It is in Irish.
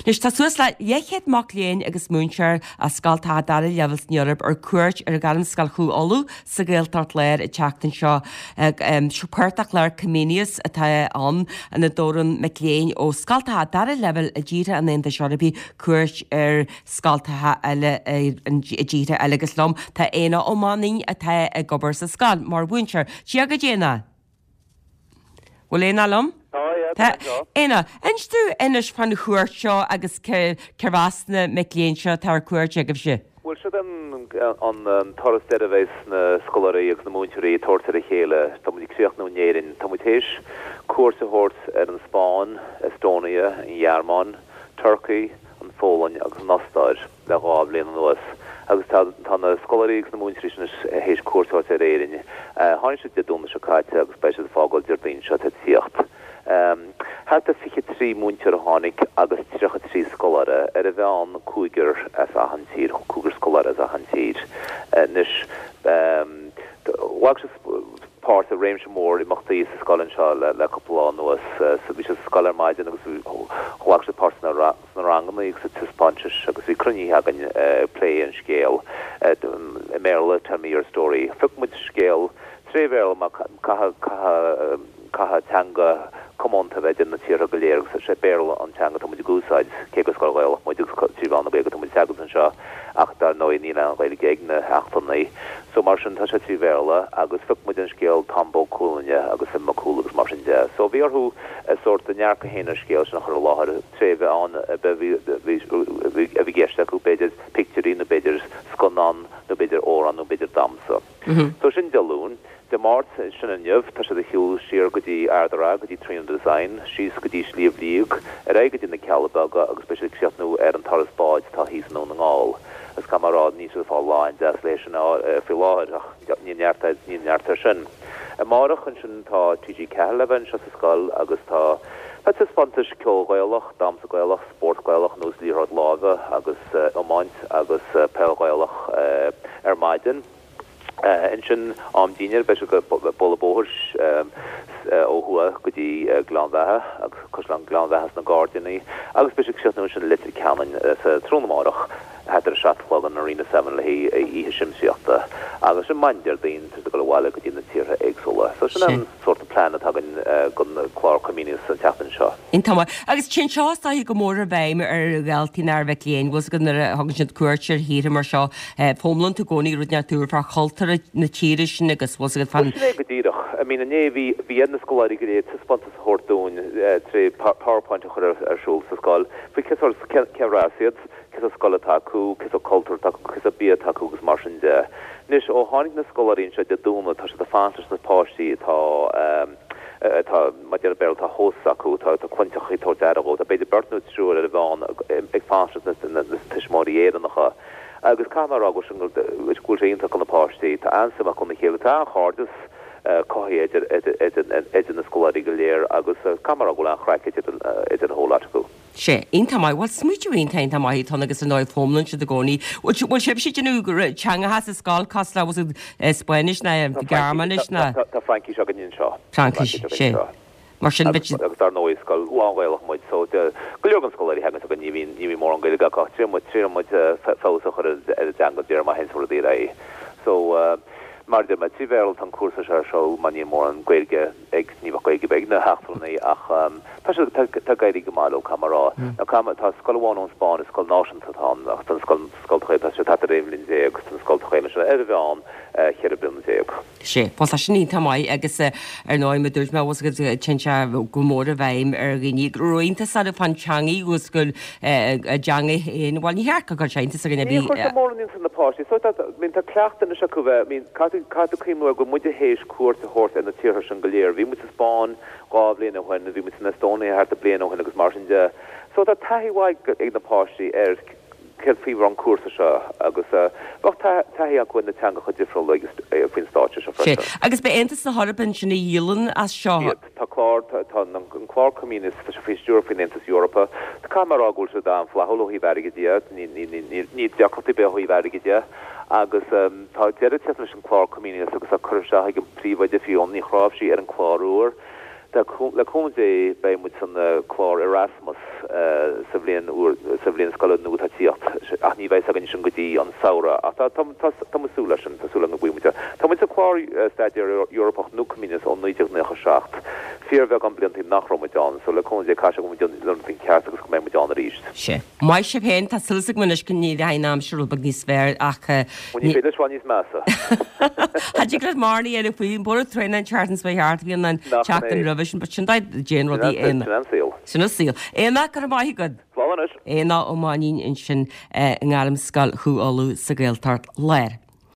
Nus tá suas le dhéchéad mac léon agus múnseir a scaltá dar levels Europe ar cuairt ar galan scalchú olú sa ggéiltart léir i teachtain seo siúpáirteach leir Comenius atá an na dóran McLean ó scaltá dar level a ddíre an éanta seorabí cuairt ar scaltathe eile ddíre eilegus lom tá éana ómánaí atá a gobar sa scal mar búnseir. Si aga déana? Bhfuil éana lom? Éna, einstú inis fan na chuairt seo agus cerhásna McLean seo tar cuairt agah si? Well, should on Torres Derivés na Scolari agus na Múnteirí tortar a chéile, tá muid críoch nó néirin, tá muid héis cuasa hort ar an Spáin, Estonia, in Jarman, Turkey, an Fólainn agus Nostar le gá blian an nuas. Agus tá na Scolari agus na Múnteirí sin héis cuasa hort ar éirin. Hain siad de dúna seo caite agus beisiad fágáil Jardín seo het siocht. Hat a fiche 3 múntear a hánig agus 3 scolara ar a bhean cúigur as a hansír, cúigur scolara as a hansír. Nis, wag part a réimse mór I machtaí sa scolan seo le coplán nuas, so bhí se scolar maidin agus wag se part na rangamna ag sa tispáintis agus bhí cruní hagan play an scéal Merle tell me your story. Fuck muid scéal, tréhhéil ma caha tanga commonta bheith in na tíra go léir sa sé béirla an teanga tá muid gúsáid cégus go bhil muid tíbhánna béga tá muid tegus an seo ach dar nó ní an bhil géagna heachtannaí so mar sin tá sé tíbhéla agus fuc muid an scéal tambó cúlaine agus im macúla agus mar sin de so bhí orthú sort a nearcha héanaar scéal sin nach chu láthir trébh an a bhí géiste acu beidir picturí na beidir sconán nó beidir óran nó beidir damsa so sin deún de mát sin an jef tá se de hiúl sér gotí ardara gotí train design sís gotí slíomh líog aige in na Calabaga agus be seatnú an taras báid tá hís nó an gáil as kamarrád ní fá láin de leis fi láid níartar sin. A marach an sin tá TG Calaban se sáil agus tá het is fantas ceolghailach, damsaghailach, sportghailach nó lírád lága agus ómáint agus peilghailach ar maidin. En sin am díine be go bolbóhars óhua gotí glanmhethe agus coslan glanmhethas na Guardianí agus be seú sin litri canan sa trónamárach heidir seatlog an Arena 7 le ihe simsíochta agus sin maindir daon go bhile go dtí na tíre éagsúla. So sin an sort of plan hagan gon chlár communius an tean seo. Intama agus sin seátá go mór a bhéim ar ghiltí ar bheith léon was go hagan sin cuairtir híre mar seo fómlan tú gcónaí ruúne túr fra choultar na tíiri sin agus was go fan. Godíireach, I mean a né bhí na scoláí go réad spontas hortún trí PowerPoint chur arsúl sa sáil, fi cerásiad cys o scola tacu, cys o cultúr tacu, cys o bia tacu gus mar sin de. Nis ó hánig na scolarín se de dúna tá se de fantas na páistí tá maidir beil tá hósacu tá chuintachí tó dearagó, a beidir bertnú trúr a bháin ag fantas na tismóí éannacha. Agus camera agus gúil réonta an na páistí, tá ansam a chun na chéile tá chádas cohí idir na scolarí go léir agus camera go an chreice idir hólátiú. sé intamai wat smuitiúín tein tamai tan agus an náid fómlan se a gcónaí bhil sib si denú gur teanga has a sáil casla was Spanish na Germanis na Tá Frankie se ganin seo Frankie sé mar sin bit agus ar nóid sáil uáhhailach muid so golegan scolarí hegan go níhí mór an gaile gaá trí muid fása chu a deanga déir má hensúla dí ra so mar de met tível an cuasa se seo maní mór an gweige ag níh goige beag na heachtarnaí ach tá gaiirí go máó camerará na tá scoilháin an Spáin is scoil náisiantá ach tan scoilchéil se tá réimlinn déag tan scoilchéile se ar bheán chear bin déag. sé Pá sin tamai agus ar 9 me dúirt me was go tinse go mór a bhéim ar gní roiínta sa a fanseangaí gus go deanga in bháil ní hearcha go seinta a gna bí mór san napáistí so mín tá cleachtain se go bheith mín Cadcíú go muide hééis cuat a hort en na tíir an goléir, hí mu a Spáin gá blian a chuin, hí mu na Estonia hart a blian hin agus mar de. So tá taihhaid ag napáistí ar fihar an cuasa seo agus taí a chuin na teanga chu difriúil agus fin státe se. Agus be antas na Harban sinna dílan as seo. Tá chlár tá an chlár communis fa fiúr fin Intas Europa, Tá cameraragúil se dá an flaholóí verigidí ní deachchotí behoí verigidí. agus tá de an chlár communis agus a chu se ag an príomhaide fiú ní chráb sí ar an chláúr le komé bei moet an chlár Erasmus sa bblion scoile nu tíocht ach ní bheith agin sin gotí an saora a tamsúla sin tasúla go buimiide. Tá mu a chlár staidir Europach nu comínas an 1996 fear bheith an bliantí nachromán, so le komé cai go fin ce agus go mé an ríist. Se. Mai se hen tá sulsa muis go ní hainam siúil bag níos sfr ach ní féidirá níos measa. Hadí le marnaí ar a chuoin bor trein an chartans bheit heart bhíon an teachtain revision, but sin daid generally sinna síl. Éna gur maithí go. Éna ó máín in sin an gálam scal chuáú sa ggéiltart leir.